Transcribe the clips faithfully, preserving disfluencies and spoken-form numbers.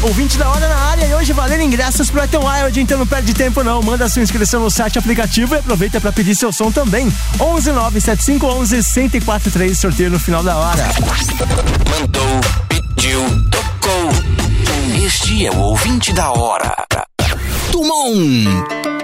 ouvinte da hora na área e hoje valendo ingressos pro Wet n Wild, então não perde tempo não, manda sua inscrição no site aplicativo e aproveita pra pedir seu som também. onze nove sete cinco um um um zero quatro três, sorteio no final da hora. Mandou, pediu, tocou. Este é o ouvinte da hora. Tumon.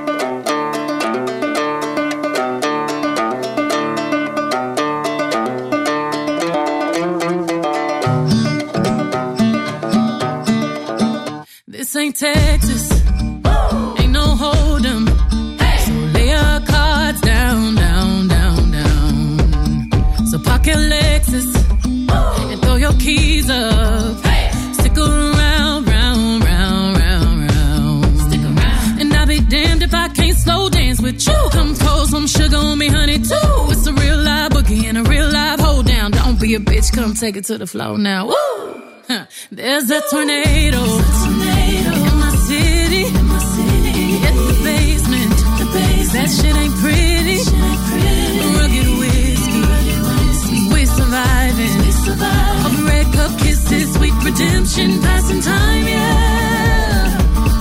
This ain't Texas, ain't no hold'em. So lay your cards down, down, down, down. So park your Lexus and throw your keys up. Stick around, round, round, round, round. Stick around. And I'll be damned if I can't slow dance with you. Come pour some sugar on me, honey, too. It's a real live boogie and a real live hold down. Don't be a bitch, come take it to the floor now. Woo! Huh. There's a tornado. In my city, in my city, at the basement, the basement. That shit ain't pretty. Shit ain't pretty. Rugged whiskey, rugged whiskey. We surviving. We surviving. Of red cup kisses, sweet redemption, passing time, yeah.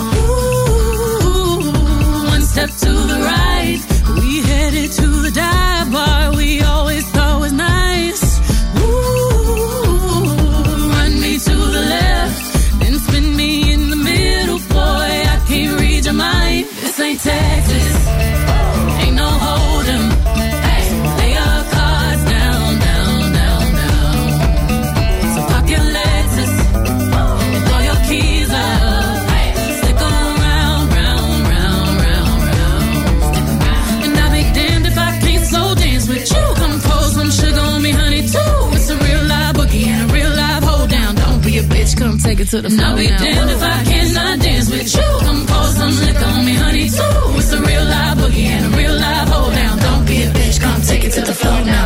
Ooh, one step to the right, we headed to the dive bar we always thought was nice. Ooh, run me to the left, then spin me in the middle, boy, I can't read your mind. This ain't Texas, ain't no hold'em. Hey, lay your cards down, down, down, down. So park your Lexus and throw your keys up. Hey, stick around, round, round, round, round. Stick around. And I'll be damned if I can't slow dance with you. Come pour some sugar on me, honey, too. It's a real live boogie and a real live hold down. Don't be a bitch, come take it to the floor. I'll be damned if I cannot dance with you. Come pour some liquor on me, honey, too. It's a real live boogie and a real live hold down. Don't be a bitch, come take it to the floor now.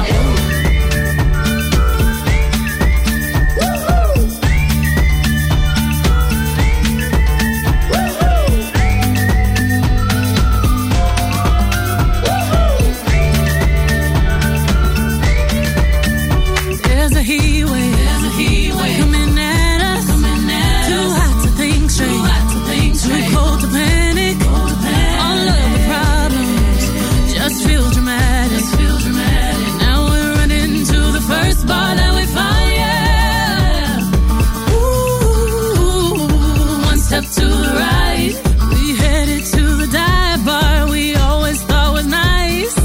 There's a heat wave, there's a heat wave coming at us, coming at us. Too hot to think straight, too hot to think straight. Too cold to panic, cold to panic. All of the problems just feel dramatic, just feel dramatic. Now we're running to the first bar that we find, yeah. Ooh, one step to the right, we headed to the dive bar we always thought was nice.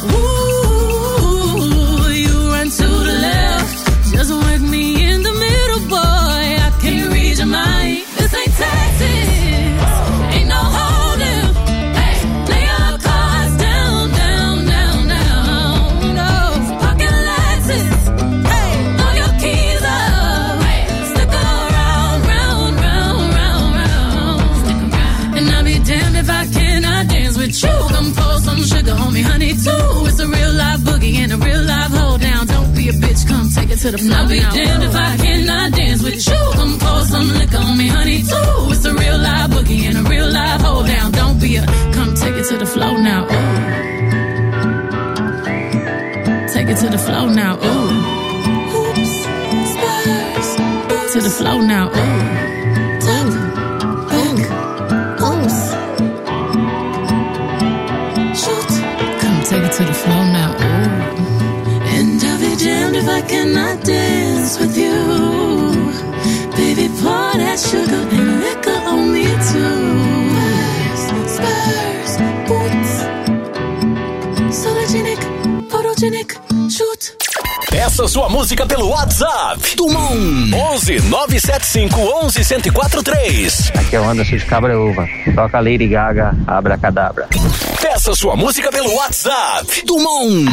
Ooh, you run to the left, just work me in the middle, boy, I can't read your mind. This ain't Texas, ain't no hold'em. Hey, lay your cards down, down, down, down. No, pocket Lexus, hey, throw your keys up. Hey, stick around, round, round, round, round. Stick around. And I'll be damned if I cannot dance with you. Come pour some sugar on me, honey, too. It's a real live boogie and a real live hold down. Don't be a bitch, come take it to the floor. I'll be damned if I cannot dance with you. Come pour some liquor on me, honey, too. It's a real live boogie and a real live hold down. Don't be a, come take it to the floor now. Ooh. Take it to the floor now. Ooh. Hoops, spurs, to the floor now. Ooh. Tuck, back, oops. Shoot, come take it to the floor now. Ooh. And I'll be damned if I cannot dance with you. Baby, pour that sugar and liquor on me too. Spurs, spurs, boots. Sologenic, photogenic, shoot. Peça sua música pelo WhatsApp. Tumon onze nove sete cinco um um zero quatro três. Aqui é o Anderson de Cabreúva. Toca Lady Gaga, Abracadabra. Peça sua música pelo WhatsApp. Tumon.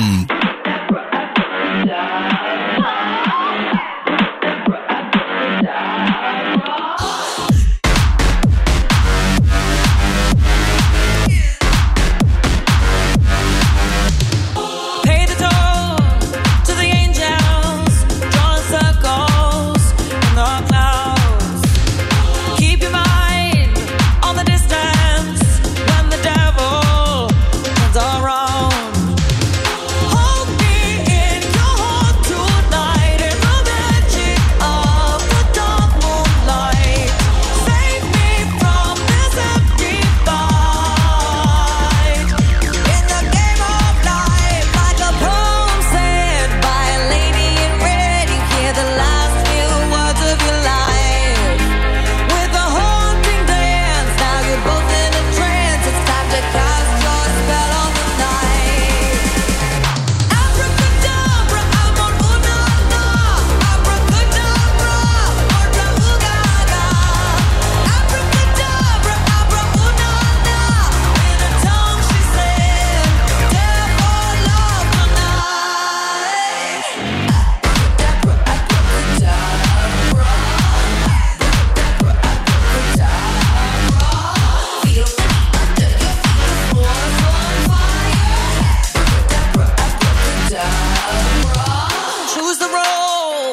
Hold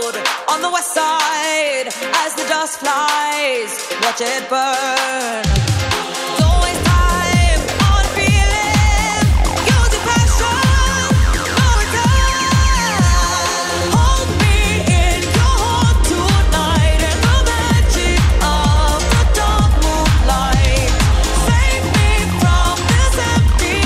road on the west side. As the dust flies, watch it burn. Don't waste time on feeling. Use your passion for return. Hold me in your heart tonight in the magic of the dark moonlight. Save me from this empty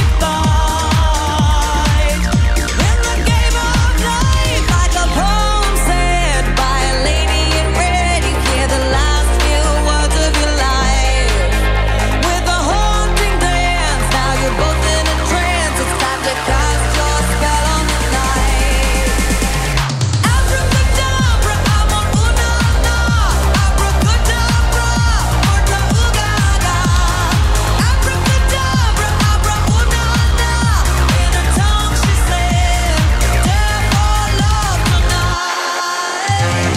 fight. In the game of life, like a poem said by a lady in red, you hear the last few words of your life. With a haunting dance, now you're both in a trance. It's time to cast your spell on the night. Abracadabra, I'm on ooh-na-na. Abracadabra, orta ooh-ga-ga. Abracadabra, abra ooh-na-na. In her tongue she said, "Dare for love tonight."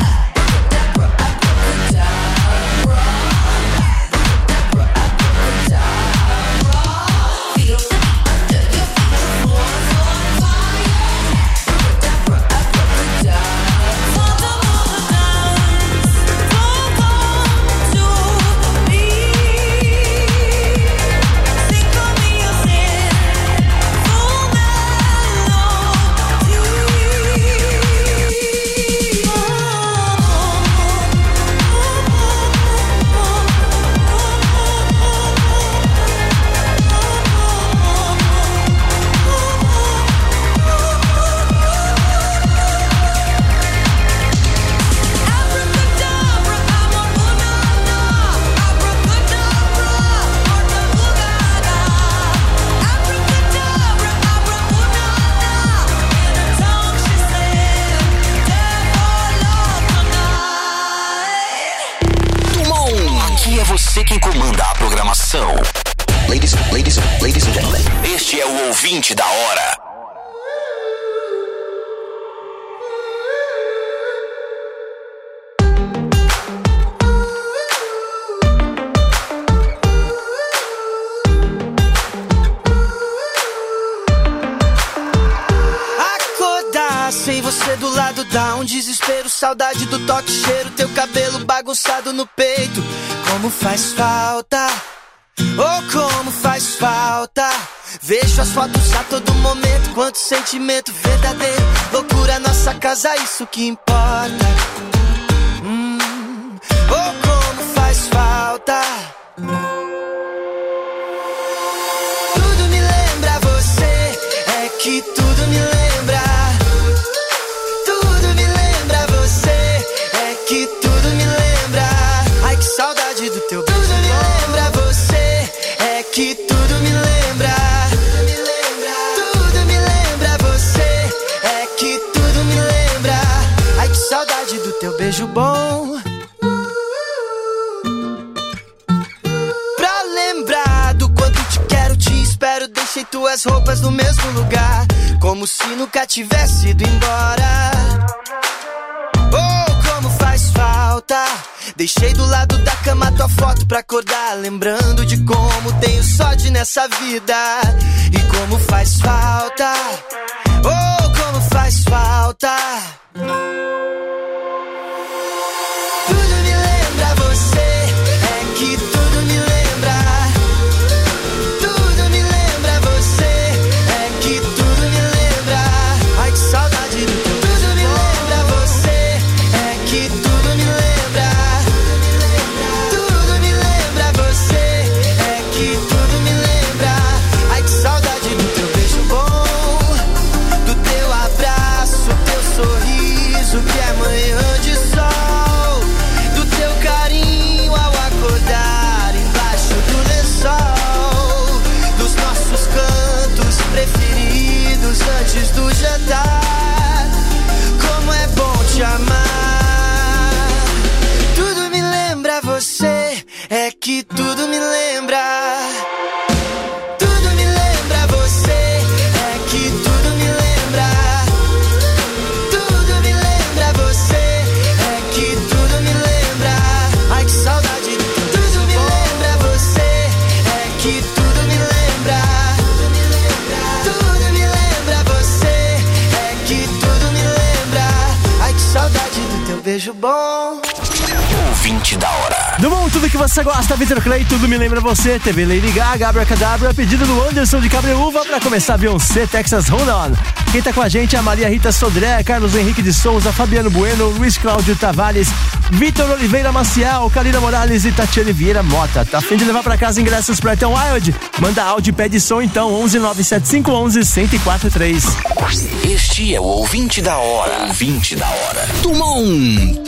Aqui é você quem comanda a programação. Ladies, ladies, ladies and gentlemen, este é o ouvinte da hora. Acordar sem você do lado dá um desespero. Saudade do toque, cheiro, teu cabelo bagunçado no peito. Como faz falta, oh como faz falta. Vejo as fotos a todo momento, quanto sentimento verdadeiro. Loucura nossa casa, isso que importa. hum, Oh como faz falta. Tudo me lembra você, é que tudo me lembra. Tudo me lembra você, é que tudo me lembra. Ai que saudade do teu beijo. Tudo me lembra você, é que tudo me lembra. Tudo me lembra você, é que tudo me lembra. Ai que saudade do teu beijo bom. Pra lembrar do quanto te quero, te espero. Deixei tuas roupas no mesmo lugar, como se nunca tivesse ido embora. Oh, como faz falta. Deixei do lado da cama tua foto pra acordar, lembrando de como tenho sorte nessa vida. E como faz falta, oh, como faz falta. Tudo me lembra você, é que tudo me lembra. Tudo me lembra você, é que tudo me lembra. Ai que saudade do teu. Tudo me lembra você, é que tudo me lembra. Tudo me lembra você, é que tudo me lembra. Ai que saudade do teu beijo bom, do teu abraço, teu sorriso que beijo bom. Ouvinte da hora. Do bom, tudo que você gosta, Vitor Clay, tudo me lembra você. T V Lady Gaga, Abracadabra, pedido do Anderson de Cabreúva pra começar Beyoncé, Texas Hold On. Quem tá com a gente é a Maria Rita Sodré, Carlos Henrique de Souza, Fabiano Bueno, Luiz Cláudio Tavares, Vitor Oliveira Maciel, Kalina Morales e Tatiane Vieira Mota. Tá a fim de levar pra casa ingressos pra Tom Wild? Manda áudio e pede som então, onze nove sete cinco um um, um zero quatro três. Este é o Ouvinte da Hora. Ouvinte da Hora. Tumon.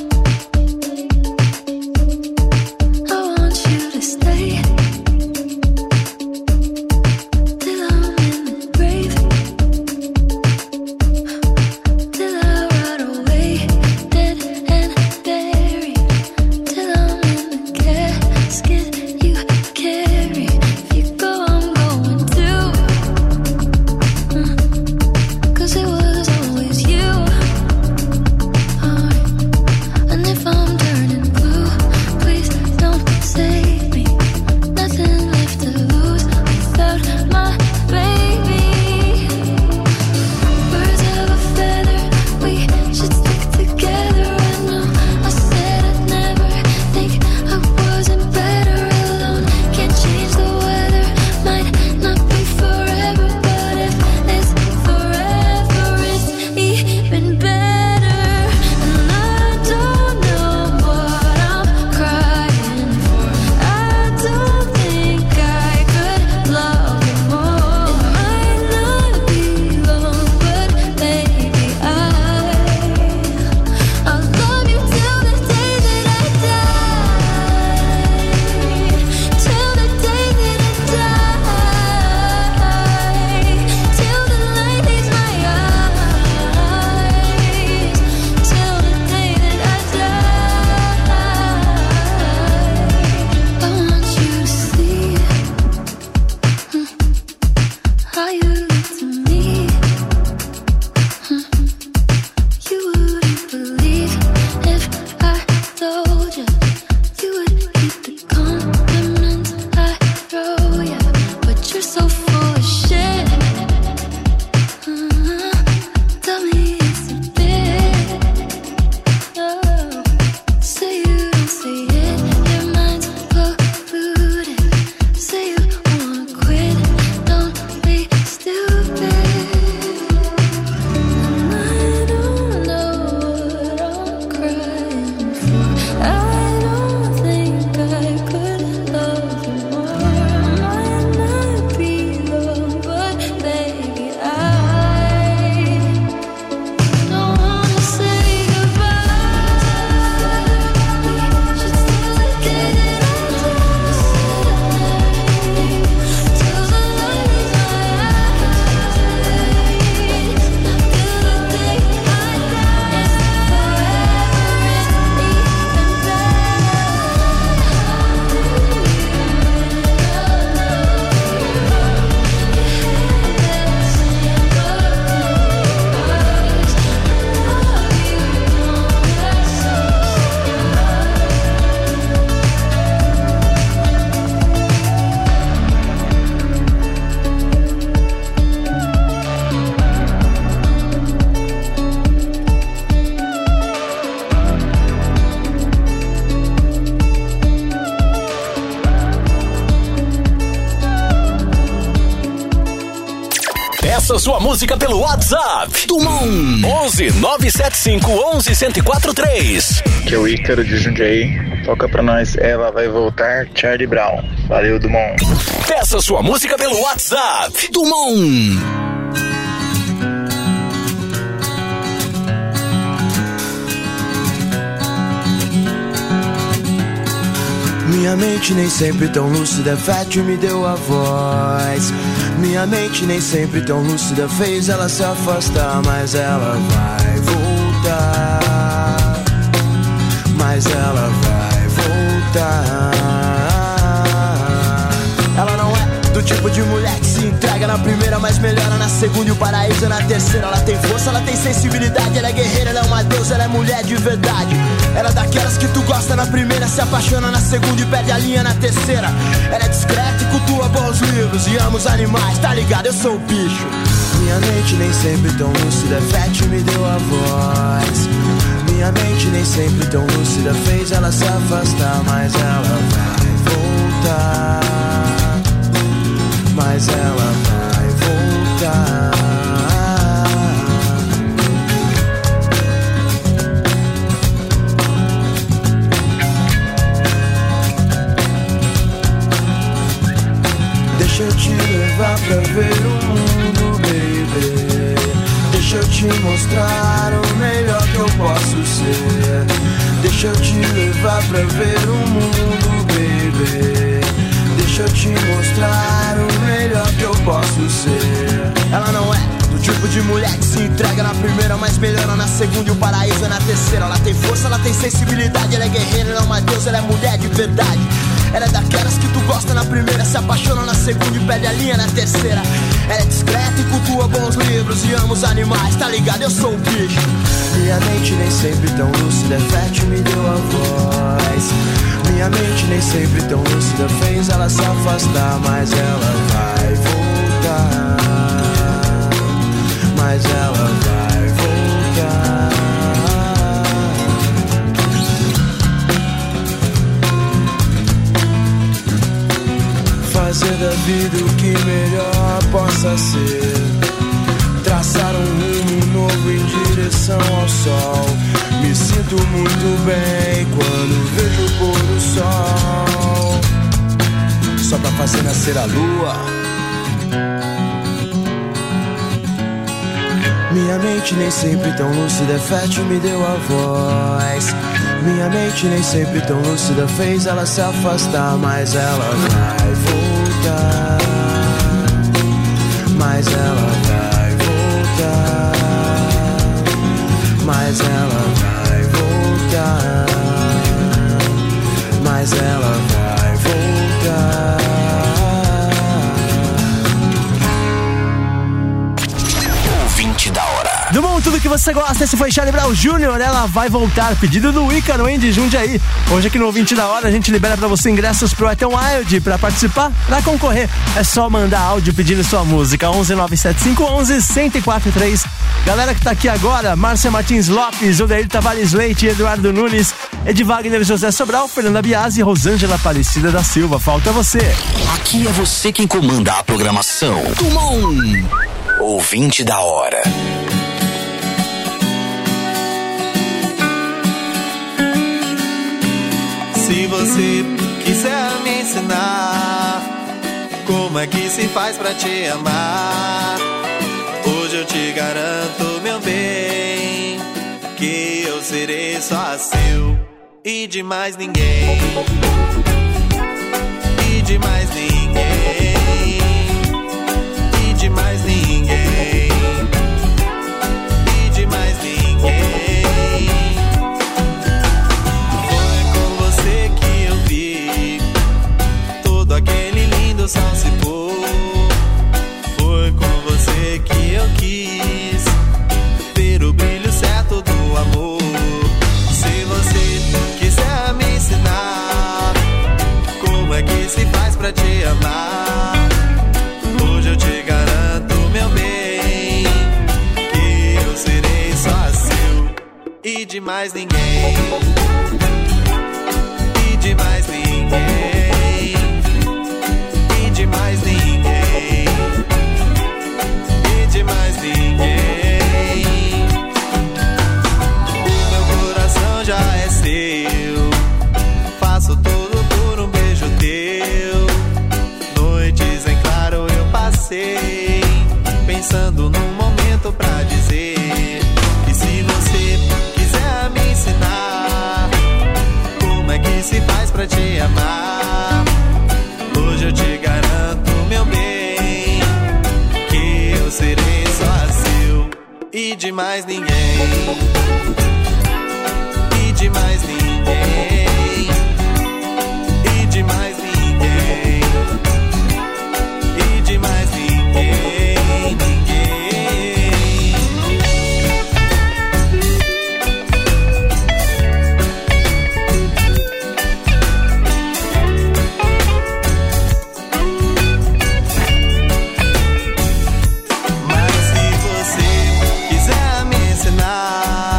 Peça sua música pelo WhatsApp. Tumon onze nove sete cinco um um, um zero quatro três. Que é o Ícaro de Jundiaí. Toca pra nós, Ela Vai Voltar, Charlie Brown. Valeu, Dumont. Peça sua música pelo WhatsApp. Dumont. Minha mente nem sempre tão lúcida, Fátio me deu a voz. Minha mente nem sempre tão lúcida, fez ela se afastar. Mas ela vai voltar, mas ela vai voltar. Ela não é do tipo de mulher que se entrega na primeira, mas melhora na segunda e o paraíso é na terceira. Ela tem força, ela tem sensibilidade, ela é guerreira, ela é uma deusa, ela é mulher de verdade. Ela é daquelas que tu gosta na primeira, se apaixona na segunda e perde a linha na terceira. Ela é discreta e cultua bons livros e ama os animais, tá ligado? Eu sou o bicho. Minha mente nem sempre tão lúcida, Fete me deu a voz. Minha mente nem sempre tão lúcida fez ela se afastar, mas ela vai voltar, mas ela vai voltar. Deixa eu te levar pra ver o mundo, baby. Deixa eu te mostrar o melhor que eu posso ser. Deixa eu te levar pra ver o mundo, baby. Deixa eu te mostrar o melhor que eu posso ser. Ela não é do tipo de mulher que se entrega na primeira, mas melhora na segunda e o paraíso é na terceira. Ela tem força, ela tem sensibilidade, ela é guerreira, ela é uma deusa, ela é mulher de verdade. Ela é daquelas que tu gosta na primeira, se apaixona na segunda e perde a linha na terceira. Ela é discreta e cultua bons livros e ama os animais, tá ligado? Eu sou o bicho. Minha mente nem sempre tão lúcida, é fértil, me deu a voz. Minha mente nem sempre tão lúcida fez ela se afastar, mas ela vai voltar, mas ela vai voltar. Fazer da vida o que melhor possa ser, traçar um rumo novo em direção ao sol. Me sinto muito bem quando vejo o pôr do sol, só pra fazer nascer a lua. Minha mente nem sempre tão lúcida, é fértil, me deu a voz. Minha mente nem sempre tão lúcida fez ela se afastar, mas ela vai voltar, mas ela vai voltar, mas ela vai voltar, mas ela vai voltar. Ouvinte da hora. Do bom, tudo que você gosta, esse foi Charlie Brown Júnior, ela vai voltar, pedido do Ícaro, hein, de Jundiaí. Hoje aqui no Ouvinte da Hora a gente libera pra você ingressos pro Wet n Wild. Pra participar, pra concorrer, é só mandar áudio pedindo sua música, onze nove sete cinco um um, um zero quatro três. Galera que tá aqui agora, Márcia Martins Lopes, Odair Tavares Leite, Eduardo Nunes, Ed Wagner, José Sobral, Fernanda Biasi e Rosângela Aparecida da Silva. Falta você. Aqui é você quem comanda a programação. Tumon, Ouvinte da Hora. Se você quiser me ensinar como é que se faz pra te amar, hoje eu te garanto, meu bem, que eu serei só seu e de mais ninguém, e de mais ninguém, e de mais ninguém, e de mais ninguém. Aquele lindo sol se pôr, foi com você que eu quis ver o brilho certo do amor. Se você quiser me ensinar como é que se faz pra te amar, hoje eu te garanto, meu bem, que eu serei só seu e de mais ninguém, e de mais ninguém, de mais ninguém, e de mais ninguém. O meu coração já é seu, faço tudo por um beijo teu. Noites em claro eu passei, pensando num momento pra dizer que se você quiser me ensinar como é que se faz pra te amar, hoje eu te garanto, meu bem, que eu serei só seu e de mais ninguém, e de mais ninguém, e de mais ninguém, e de mais ninguém, ninguém. Mas se você quiser me ensinar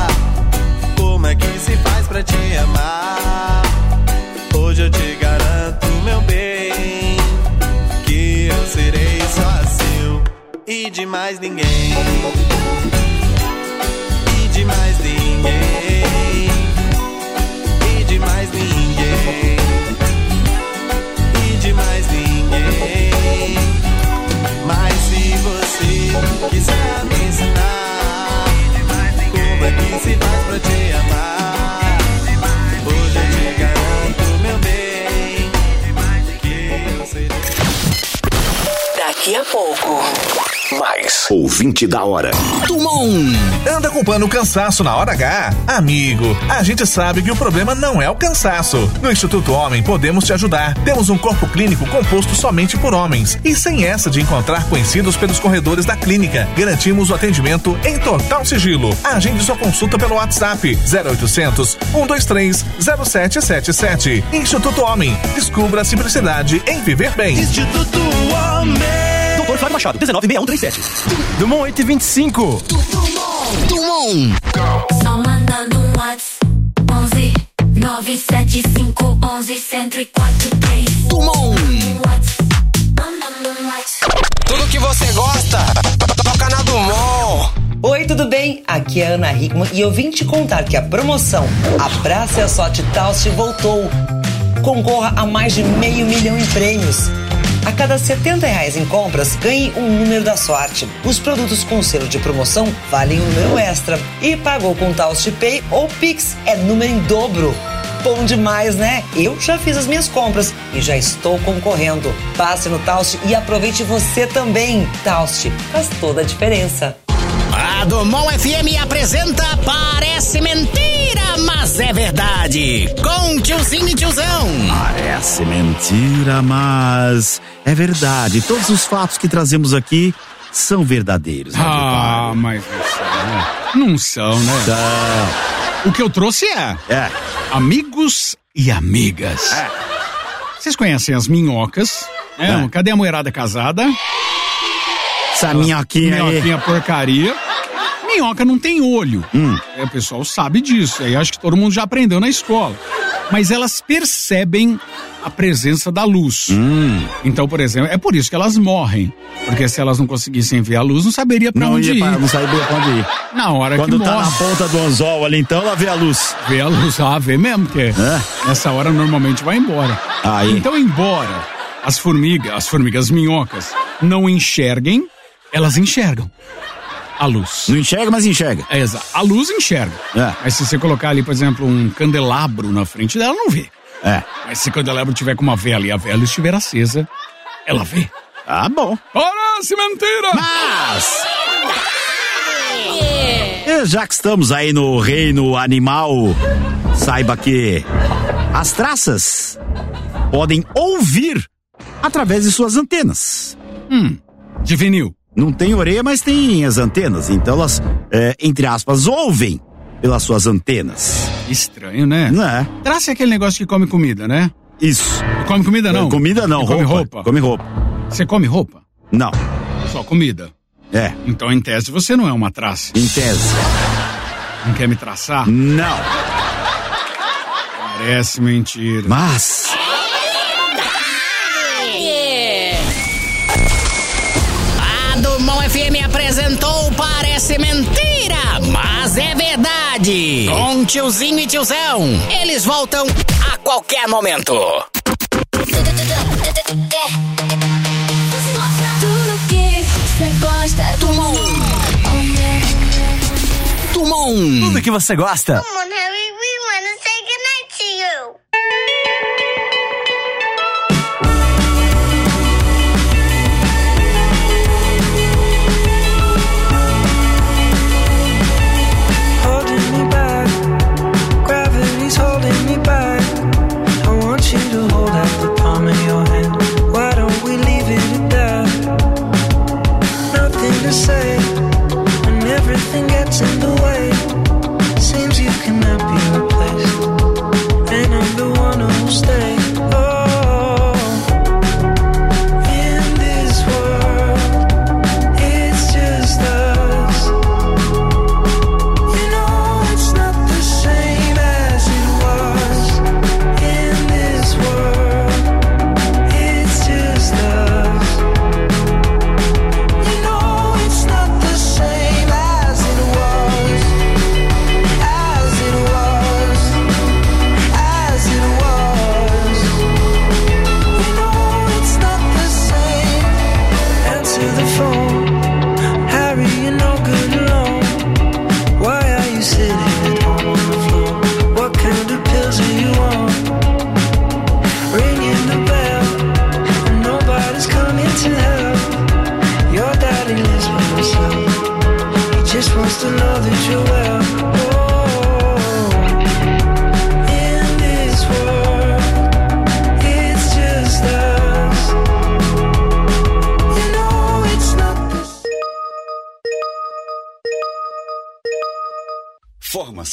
pra te amar. Hoje eu te garanto, meu bem, que eu serei só seu e de mais ninguém. E de mais ninguém. E de mais ninguém. E de mais ninguém. Mas se você quiser me ensinar como é que se faz pra te amar, hoje eu te garanto, meu bem, que eu serei. Daqui a pouco, mais ouvinte da hora. Tumon. Anda culpando o cansaço na hora H? Amigo, a gente sabe que o problema não é o cansaço. No Instituto Homem podemos te ajudar. Temos um corpo clínico composto somente por homens e sem essa de encontrar conhecidos pelos corredores da clínica. Garantimos o atendimento em total sigilo. Agende sua consulta pelo WhatsApp zero oitocentos, um dois três, zero sete sete sete. Instituto Homem. Descubra a simplicidade em viver bem. Instituto Homem. Doutor Flávio Machado, dezenove seis um três sete. Dumont oito e vinte e cinco. Tumon. Só mandando um WhatsApp. onze nove sete cinco onze cento e quatro três. Tumon. Tudo que você gosta, toca na Dumont. Oi, tudo bem? Aqui é a Ana Hickman e eu vim te contar que a promoção Abraça a Sorte Taust voltou. Concorra a mais de meio milhão em prêmios. A cada setenta reais em compras, ganhe um número da sorte. Os produtos com selo de promoção valem um número extra. E pagou com Taust Pay ou Pix, é número em dobro. Bom demais, né? Eu já fiz as minhas compras e já estou concorrendo. Passe no Taust e aproveite você também. Taust faz toda a diferença. A Dumont F M apresenta Parece Mentira, mas é verdade. Com tiozinho e tiozão. Parece mentira, mas é verdade. Todos os fatos que trazemos aqui são verdadeiros. Ah, né, mas não, não são, né? São. O que eu trouxe é, é. amigos e amigas. É. Vocês conhecem as minhocas? É. É. Cadê a mulherada casada? Essa minhoquinha aí. Minhoquinha porcaria. Minhoca não tem olho. Hum. É, o pessoal sabe disso. Aí acho que todo mundo já aprendeu na escola. Mas elas percebem a presença da luz. Hum. Então, por exemplo, é por isso que elas morrem. Porque se elas não conseguissem ver a luz, não saberia pra não onde ia ir. Pra, não saberia pra onde ir. Na hora Quando que tá morre. na ponta do anzol ali, então ela vê a luz. Vê a luz, ah, vê mesmo, porque é. nessa hora normalmente vai embora. Aí. Então, embora as formigas, as formigas minhocas, não enxerguem, elas enxergam a luz. Não enxerga, mas enxerga. É, exato. A luz enxerga. É. Mas se você colocar ali, por exemplo, um candelabro na frente dela, não vê. É. Mas se o candelabro tiver com uma vela e a vela estiver acesa, ela vê. Ah, bom. Parece mentira! Mas... E já que estamos aí no reino animal, saiba que as traças podem ouvir através de suas antenas. Hum, de vinil. Não tem orelha, mas tem as antenas. Então elas, é, entre aspas, ouvem pelas suas antenas. Estranho, né? Não é? Traça é aquele negócio que come comida, né? Isso. E come comida não? É, comida não, come roupa. roupa. Come roupa. Você come roupa? Não. Só comida? É. Então, em tese, você não é uma traça. Em tese. Não quer me traçar? Não. Parece mentira. Mas... A Dumont F M apresentou Parece Mentira, mas é verdade. Com tiozinho e tiozão. Eles voltam a qualquer momento. Tudo que você gosta. Dumont. Dumont. Tudo que você gosta. Come on, Harry, we wanna say goodnight to you. Holding me back, gravity's holding me back. I want you to hold out the palm of your hand. Why don't we leave it at that? Nothing to say when everything gets in the way. Seems you cannot be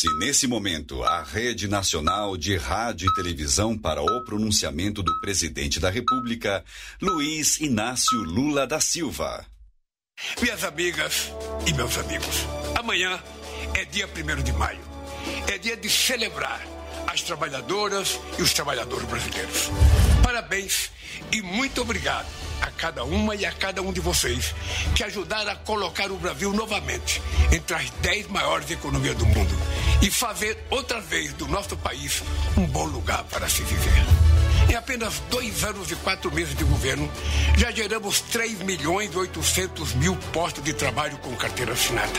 Dirige-se nesse momento à Rede Nacional de Rádio e Televisão para o pronunciamento do Presidente da República, Luiz Inácio Lula da Silva. Minhas amigas e meus amigos, amanhã é dia primeiro de maio. É dia de celebrar as trabalhadoras e os trabalhadores brasileiros. Parabéns e muito obrigado a cada uma e a cada um de vocês que ajudaram a colocar o Brasil novamente entre as dez maiores economias do mundo e fazer outra vez do nosso país um bom lugar para se viver. Em apenas dois anos e quatro meses de governo, já geramos três milhões e oitocentos mil postos de trabalho com carteira assinada.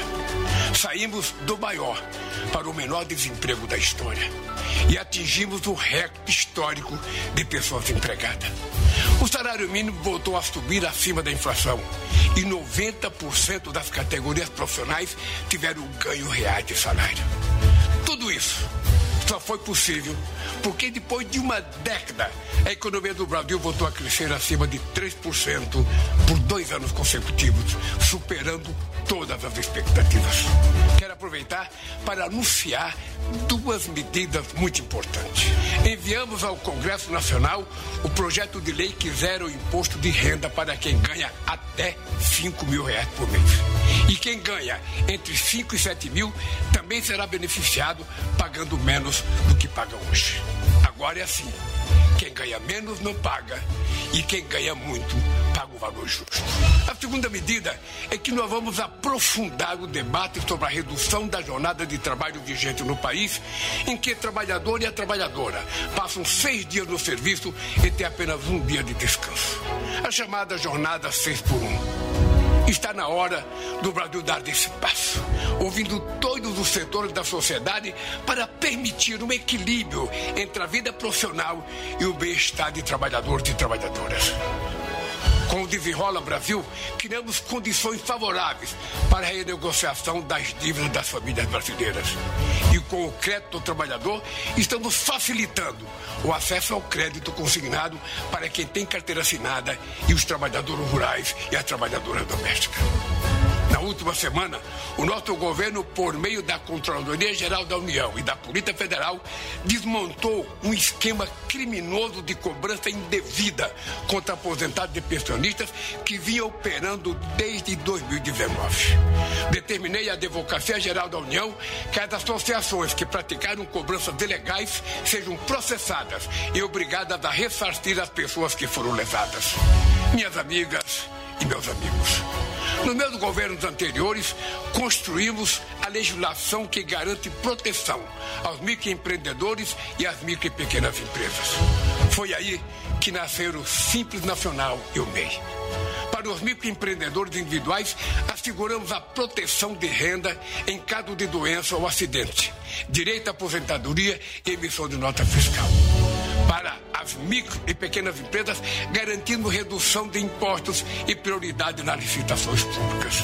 Saímos do maior para o menor desemprego da história e atingimos o recorde histórico de pessoas empregadas. O salário mínimo voltou a subir acima da inflação e noventa por cento das categorias profissionais tiveram ganho real de salário. Tudo isso só foi possível porque depois de uma década a economia do Brasil voltou a crescer acima de três por cento por dois anos consecutivos, superando todas as expectativas. Quero aproveitar para anunciar duas medidas muito importantes. Enviamos ao Congresso Nacional o projeto de lei que zera o imposto de renda para quem ganha até cinco mil reais por mês. E quem ganha entre cinco e sete mil também será beneficiado pagando menos do que paga hoje. Agora é assim. Quem ganha menos não paga e quem ganha muito paga o valor justo. A segunda medida é que nós vamos aprofundar o debate sobre a redução da jornada de trabalho vigente no país, em que o trabalhador e a trabalhadora passam seis dias no serviço e têm apenas um dia de descanso. A chamada jornada seis por um. Está na hora do Brasil dar esse passo, ouvindo todos os setores da sociedade para permitir um equilíbrio entre a vida profissional e o bem-estar de trabalhadores e trabalhadoras. Com o Desenrola Brasil, criamos condições favoráveis para a renegociação das dívidas das famílias brasileiras. E com o crédito ao trabalhador, estamos facilitando o acesso ao crédito consignado para quem tem carteira assinada e os trabalhadores rurais e as trabalhadoras domésticas. Na última semana, o nosso governo, por meio da Controladoria Geral da União e da Polícia Federal, desmontou um esquema criminoso de cobrança indevida contra aposentados e pensionistas que vinha operando desde dois mil e dezenove. Determinei à Advocacia Geral da União que as associações que praticaram cobranças ilegais sejam processadas e obrigadas a ressarcir as pessoas que foram lesadas. Minhas amigas e meus amigos, nos meus governos anteriores, construímos a legislação que garante proteção aos microempreendedores e às micro e pequenas empresas. Foi aí que nasceram o Simples Nacional e o M E I. Para os microempreendedores individuais, asseguramos a proteção de renda em caso de doença ou acidente, direito à aposentadoria e emissão de nota fiscal. Para as micro e pequenas empresas, garantindo redução de impostos e prioridade nas licitações públicas.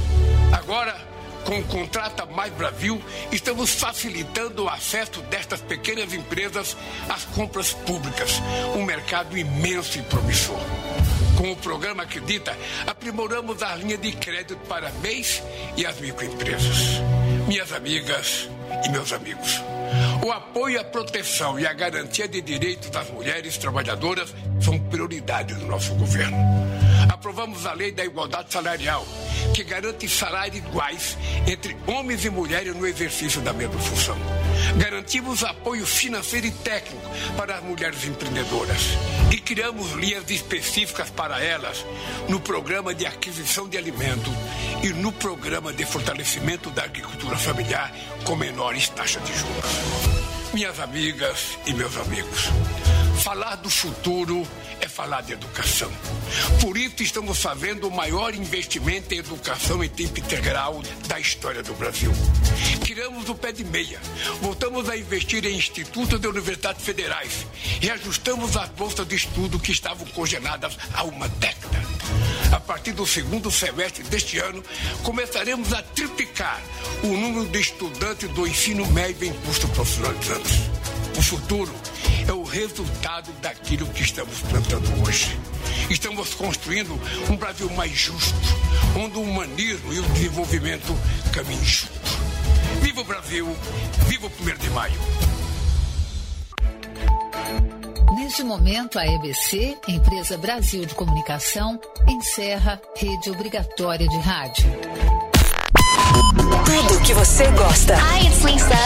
Agora, com o Contrata Mais Brasil, estamos facilitando o acesso destas pequenas empresas às compras públicas, um mercado imenso e promissor. Com o programa Acredita, aprimoramos a linha de crédito para M E Is e as microempresas. Minhas amigas e meus amigos, o apoio à proteção e à garantia de direitos das mulheres trabalhadoras são prioridades do nosso governo. Aprovamos a Lei da Igualdade Salarial, que garante salários iguais entre homens e mulheres no exercício da mesma função. Garantimos apoio financeiro e técnico para as mulheres empreendedoras e criamos linhas específicas para elas no programa de aquisição de alimentos e no programa de fortalecimento da agricultura familiar com menores taxas de juros. Minhas amigas e meus amigos, falar do futuro é falar de educação. Por isso estamos fazendo o maior investimento em educação em tempo integral da história do Brasil. Criamos o Pé de Meia, voltamos a investir em institutos e universidades federais e ajustamos as bolsas de estudo que estavam congeladas há uma década. A partir do segundo semestre deste ano, começaremos a triplicar o número de estudantes do ensino médio em curso profissionalizante. O futuro é o resultado daquilo que estamos plantando hoje. Estamos construindo um Brasil mais justo, onde o humanismo e o desenvolvimento caminham juntos. Viva o Brasil, viva o primeiro de maio. Neste momento, a E B C, Empresa Brasil de Comunicação, encerra rede obrigatória de rádio. Tudo que você gosta. Hi, it's Lisa.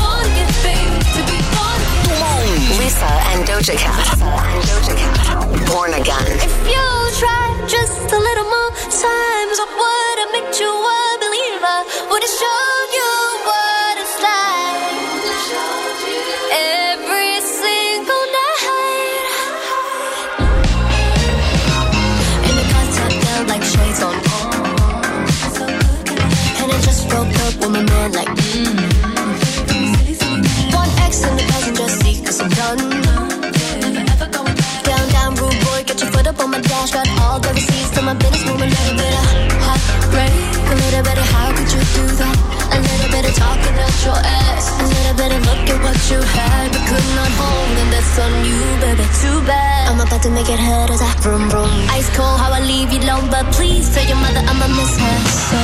Lisa and Doja Cat. Lisa and Doja Cat. Born Again. If you try just a little more times, I would have made you a believer. Would have shown you what it's like. Every single night. In the contact, felt like shades on. And I just broke up with my man, like, mm. One X in the passenger seat, cause I'm done. Down, down, rude boy, get your foot up on my dash. Got all the receipts to my business, move a little bit of heartbreak. A little bit of how could you do that? A little bit of talking out your ass. A little bit of look at what you had, but could not hold, and that's on you, baby, too bad. I'm about to make it hurt as I vroom vroom. Ice cold, how I leave you alone, but please tell your mother I'ma miss her so.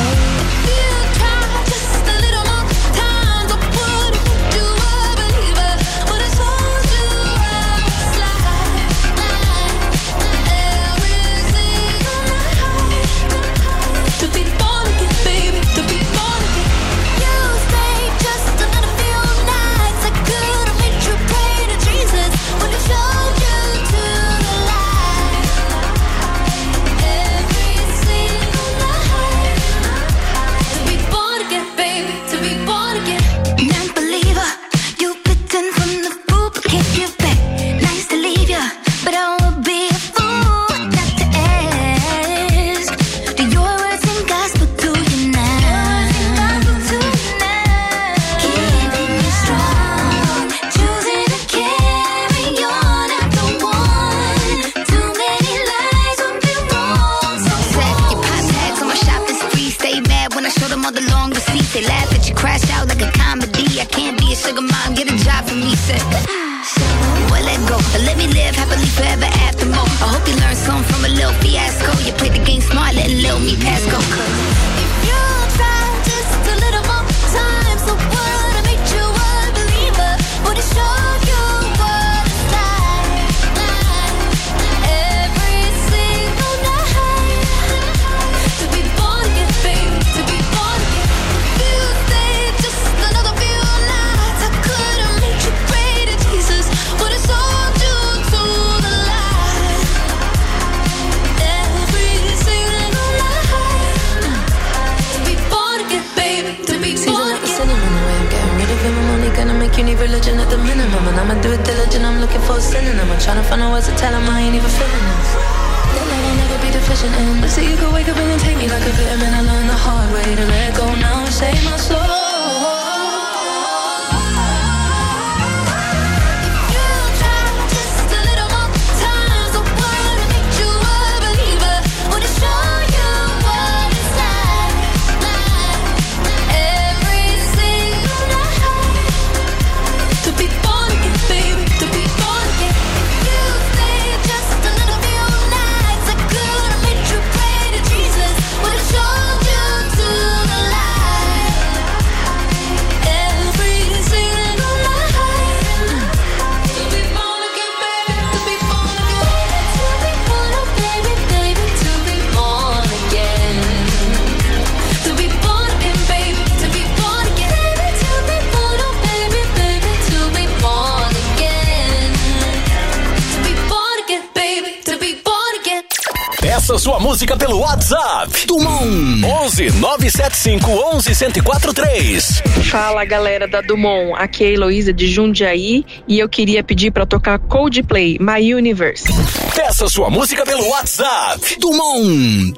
Sua música pelo WhatsApp. Dumont onze nove sete cinco onze um zero quatro três. Fala, galera da Dumont. Aqui é a Heloísa de Jundiaí e eu queria pedir pra tocar Coldplay, My Universe. Peça sua música pelo WhatsApp. Dumont.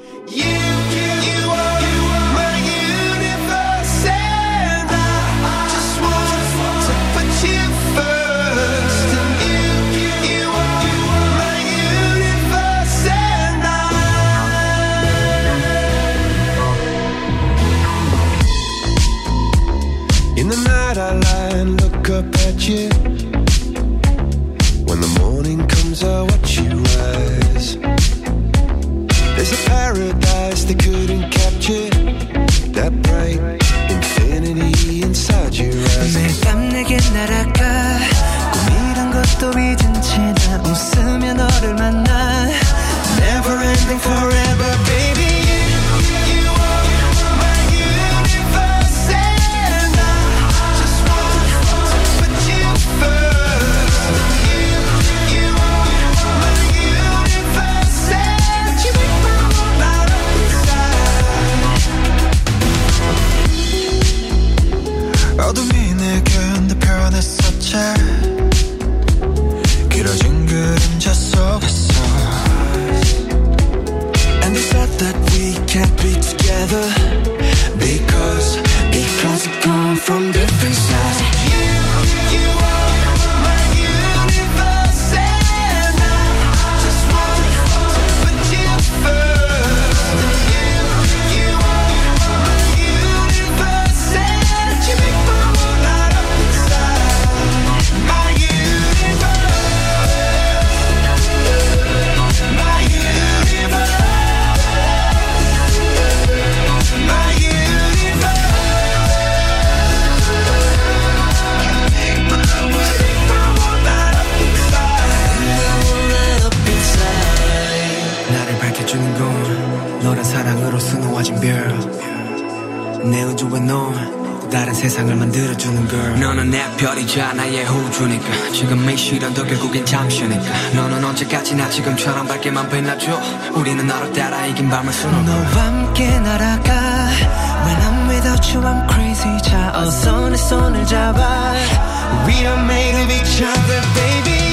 In the night I lie and look up at you. When the morning comes I watch you rise. There's a paradise they couldn't catch. 흐려진 그림자 속에서 And they said that we can't be together Because, because we come from different sides You, you are my universe And I just want to put you first You, you are my universe And you make my world light up inside My universe My universe My universe 나를 밝혀주는 건 너란 사랑으로 수놓아진 별 내 우주에 넌 또 다른 세상을 만들어주는 걸 너는 내 별이자 나의 호주니까 지금 이 시련도 결국엔 잠시니까 너는 언제까지나 지금처럼 밝게만 빛나줘 우리는 너를 따라 이긴 밤을 수놓아 너와 함께 날아가 When I'm without you I'm crazy 자 어서 내 손을 잡아 We are made of each other baby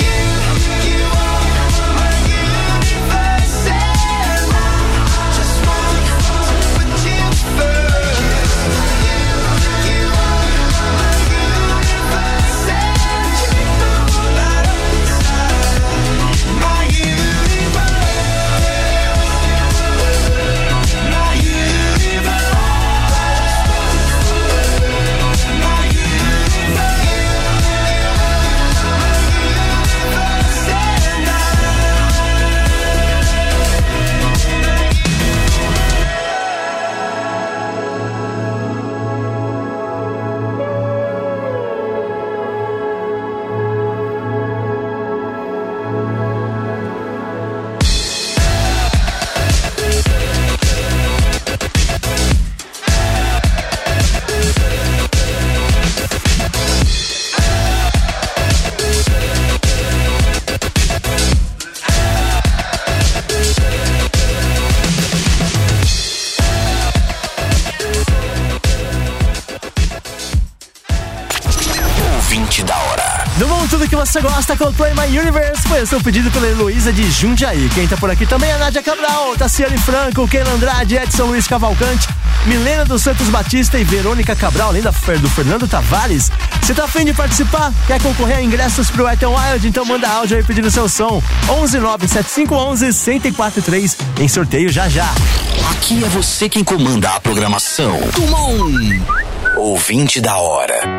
Tudo que você gosta, Coldplay My Universe foi o seu pedido pela Heloísa de Jundiaí. Quem tá por aqui também é a Nádia Cabral, Tassiane Franco, Keila Andrade, Edson Luiz Cavalcante, Milena dos Santos Batista e Verônica Cabral, além da, do Fernando Tavares. Você tá afim de participar? Quer concorrer a ingressos pro Wet n Wild? Então manda áudio aí pedindo seu som. onze nove sete cinco um um, um zero quatro três em sorteio já já. Aqui é você quem comanda a programação. Tumon, ouvinte da hora.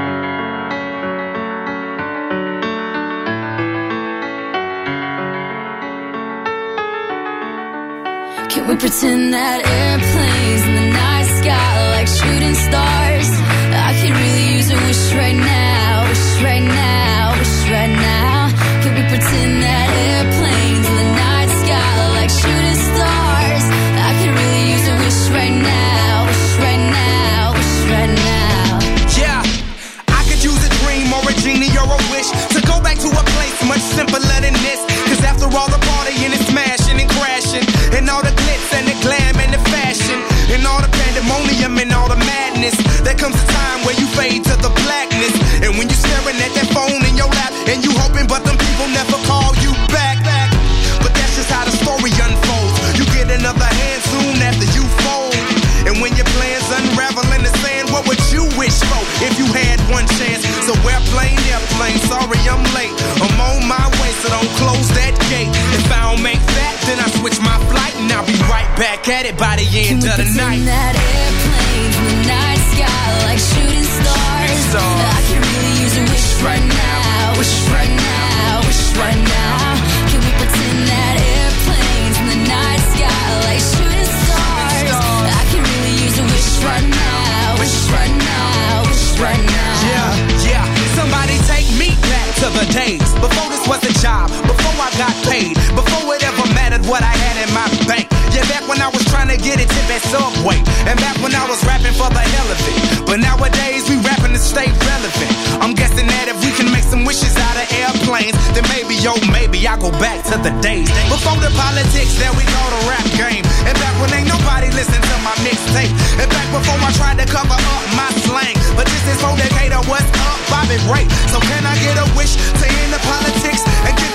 Can we pretend that airplanes in the night sky like shooting stars? I could really use a wish right now, wish right now, wish right now. Can we pretend that airplanes in the night sky like shooting stars? I could really use a wish right now, wish right now, wish right now. Yeah, I could use a dream or a genie or a wish to go back to a place much simpler than this. Cause after all the partying and smashing and crashing and all the glitz and the glam and the fashion and all the pandemonium and all the madness, there comes a time where you fade to the blackness. And when you're staring at that phone in your lap and you hoping but them people never call you back. But that's just how the story unfolds. You get another hand soon after you fold. And when your plans unravel in the sand, what would you wish for if you had one chance? So airplane, airplane, sorry I'm late. I'm on my way, so don't close that gate. If I don't make that, then I switch my flight and I'll be right back at it by the end of the night. That airplanes in the night sky like shooting stars. I can really use a wish right now, wish right now, wish right now. Can we pretend that airplanes in the night sky like shooting stars? I can really use a wish right now, wish right now, wish right now. Yeah, yeah. Somebody take me back to the days before this was a job, before I got paid, before it ever mattered what I had in my bank. Yeah, back when I was trying to get a tip at Subway, and back when I was rapping for the hell of it. But nowadays we rapping to stay relevant. I'm guessing that if we can make some wishes out of airplanes, then maybe, yo, maybe I go back to the days before the politics that we call the rap game. And back when ain't nobody listen to my mixtape. And back before I tried to cover up my slang. But this is for Decatur, what's up, Bobby Ray. So can I get a wish to end the politics and give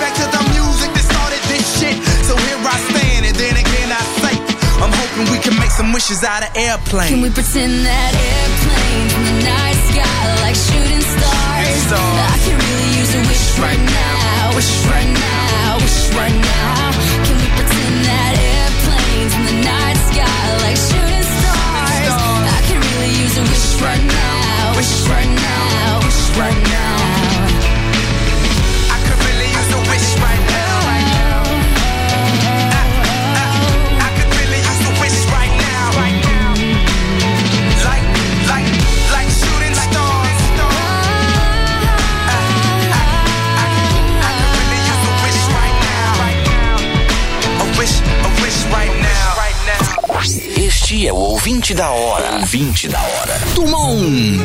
wishes out of airplane. Can we pretend that airplanes in the night sky like shooting stars? I can really use a wish right now, wish right now, wish right now. Can we pretend that airplanes in the night sky like shooting stars? I can really use a wish right now, wish right now, wish right now. I could really use a wish right now. Este é o ouvinte da hora. Ouvinte da hora. Dumont.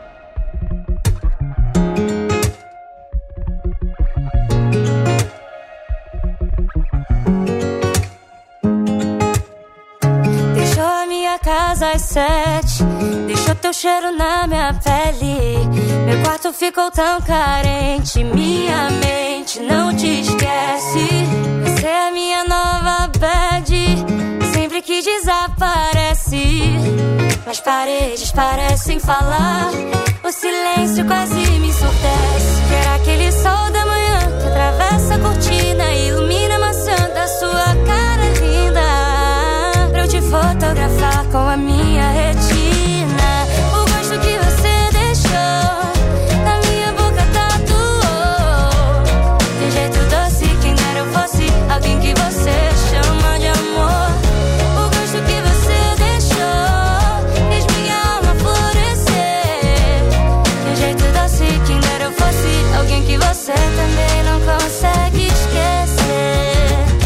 Deixou a minha casa às sete, deixou teu cheiro na minha pele. Meu quarto ficou tão carente, minha mente não te esquece. Você é a minha nova bad, sempre que desaparece. As paredes parecem falar, o silêncio quase me ensurdece. Quero aquele sol da manhã que atravessa a cortina e ilumina a maçã da sua cara linda, pra eu te fotografar com a minha retina. O gosto que você deixou na minha boca tatuou, de jeito doce, quem dera eu fosse alguém que você chama de amor. O gosto que você deixou fez minha alma florescer, de jeito doce, quem dera eu fosse alguém que você também não consegue esquecer.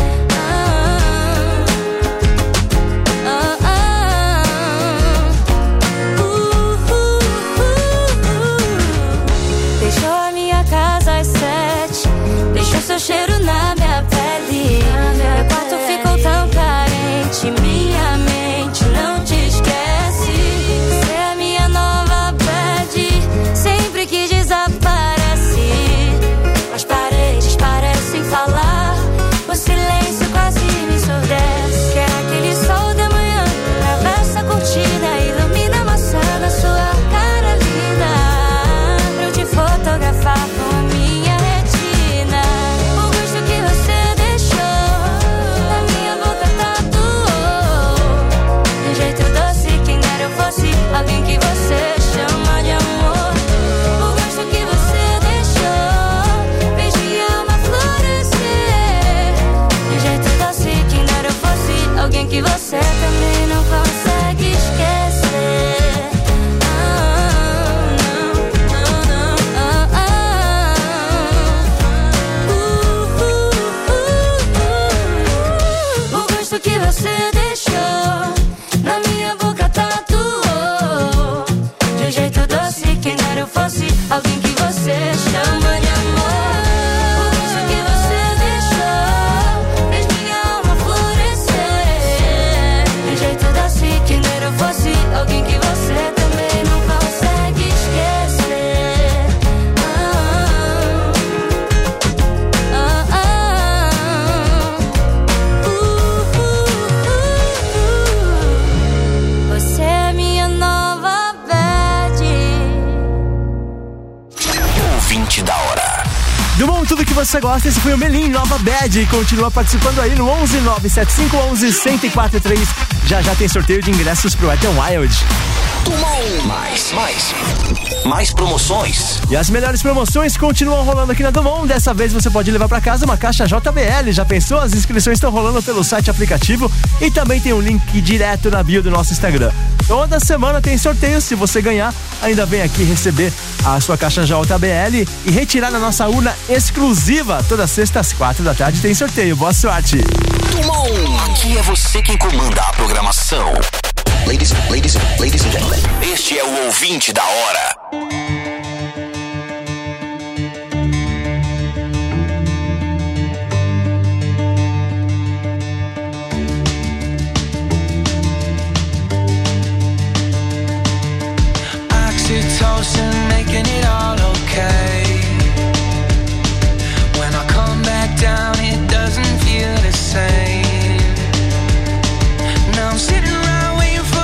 Seu cheiro na minha pele, meu quarto ficou tão carente, minha mente não te esquece. Você é a minha nova bad, sempre que desaparece. As paredes parecem falar, o silêncio quase me ensurdece. Quero aquele sol da manhã que atravessa a cortina e ilumina a maçã da sua cara linda, pra eu te fotografar com a minha retina. Alguém que você chama de amor. O gosto que você deixou fez minha alma florescer, de jeito doce, quem dera eu fosse alguém que você também não consegue esquecer. Ah, não, não, não, ah, ah. Uh, uh, uh, uh. O gosto que você deixou na minha boca tatuou, alguém que você chama de amor. O gosto que você deixou fez minha alma florescer, de jeito doce, quem dera eu fosse alguém que você também não consegue esquecer. Ah, ah, ah, uh, uh, uh, uh. Você é minha nova bad. Ouvinte da hora. Dumont, tudo que você gosta, esse foi o Melim, Nova Bad, e continua participando aí no onze nove sete cinco um um um zero quatro três. Já já tem sorteio de ingressos pro Wet n Wild. Dumont, mais, mais, mais promoções. E as melhores promoções continuam rolando aqui na Dumont. Dessa vez você pode levar pra casa uma caixa J B L. Já pensou? As inscrições estão rolando pelo site aplicativo e também tem um link direto na bio do nosso Instagram. Toda semana tem sorteio. Se você ganhar, ainda vem aqui receber a sua caixa J B L e retirar na nossa urna exclusiva. Toda sexta às quatro da tarde tem sorteio. Boa sorte. Dumont, aqui é você quem comanda a programação. Ladies, ladies, ladies and gentlemen, este é o ouvinte da hora. Oxytocin making it all okay. When I come back down, it doesn't feel the same. Now I'm sitting around waiting for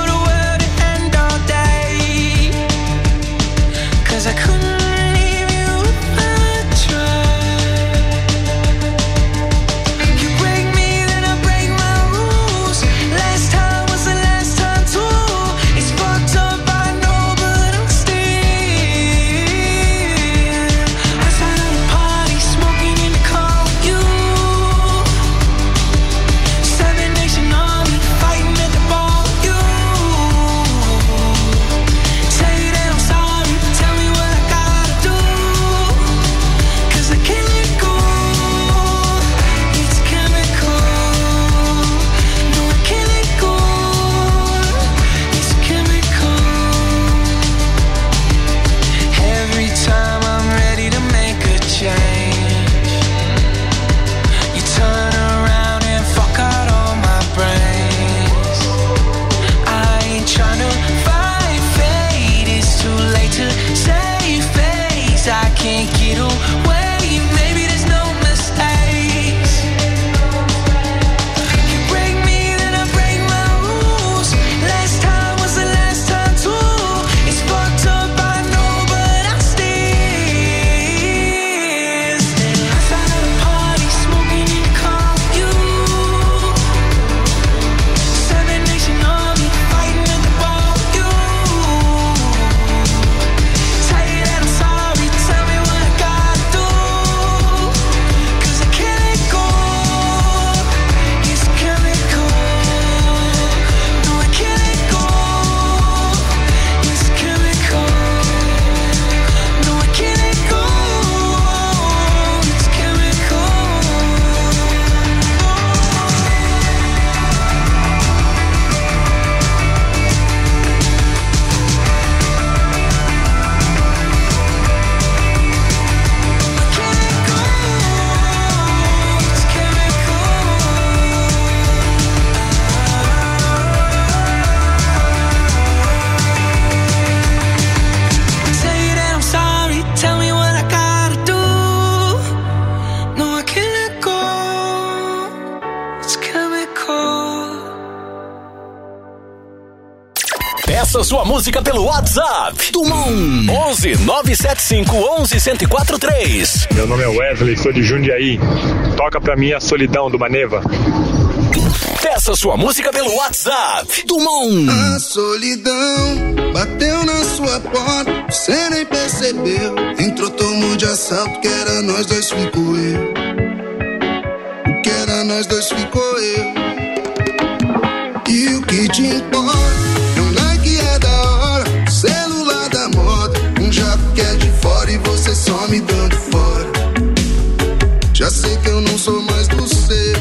Peça sua música pelo WhatsApp. Dumont onze nove sete cinco onze um zero quatro três. Meu nome é Wesley, sou de Jundiaí. Toca pra mim A Solidão do Maneva. Peça sua música pelo WhatsApp. Dumont. A solidão bateu na sua porta, você nem percebeu. Entrou, tomou de assalto, que era nós dois, ficou eu. O que era nós dois, ficou eu. E o que te importa? É um like é da hora, celular da moda, um jato que é de fora e você só me dando fora. Já sei que eu não sou mais do seu.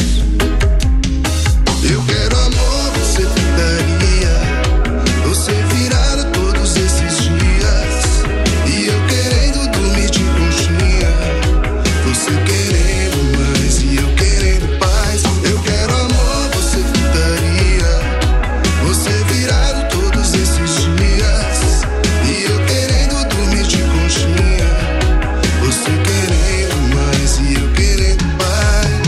Eu quero amor, você daria. Você virada todos esses dias. E eu querendo dormir de conchinha. Você querendo mais e eu querendo paz. Eu quero amor, você daria. Você virado todos esses dias. E eu querendo dormir de conchinha. Você querendo mais e eu querendo paz.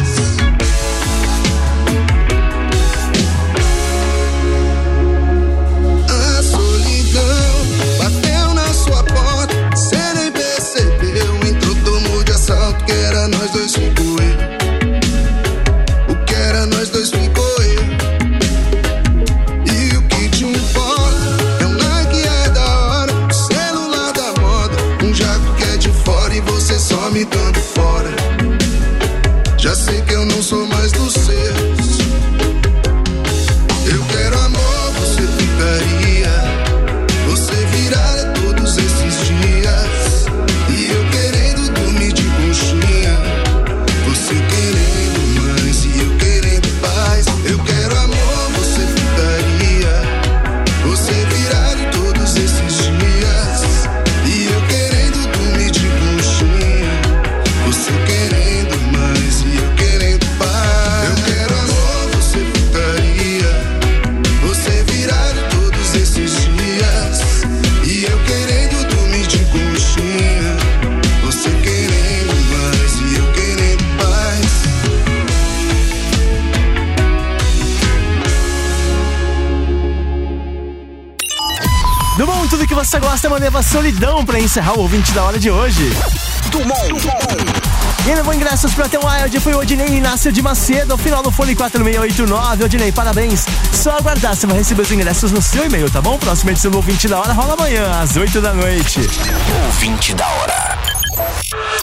A solidão bateu na sua porta, cê nem percebeu. Entrou, tomou de assalto, que era nós dois, ficou eu. O que era nós dois, ficou eu. E o que te importa? É um like é da hora, celular da moda, um jato que é de fora e você só me dando fora. Já sei que eu não sou mais dos seus. Eu quero amor, você ficaria. Você virada todos esses dias. E eu querendo dormir de conchinha. Você querendo mais e eu querendo paz. Eu quero amor, você ficaria. Você virado todos esses dias. E eu querendo dormir de conchinha. Você querendo mais e eu querendo paz. Eu quero amor, você ficaria. Você virado todos esses dias. E eu querendo dormir de conchinha. Você querendo mais e eu querendo paz. Dumont, tudo que você gosta, Maneva Solidão, pra encerrar o ouvinte da hora de hoje. Dumont. Quem levou ingressos pra ter um Wild foi o Odinei Inácio de Macedo, ao final do fone quatro seis oito nove. Odinei, parabéns. Só aguardar, você vai receber os ingressos no seu e-mail, tá bom? Próxima edição do ouvinte da hora rola amanhã, às oito da noite. Ouvinte da hora.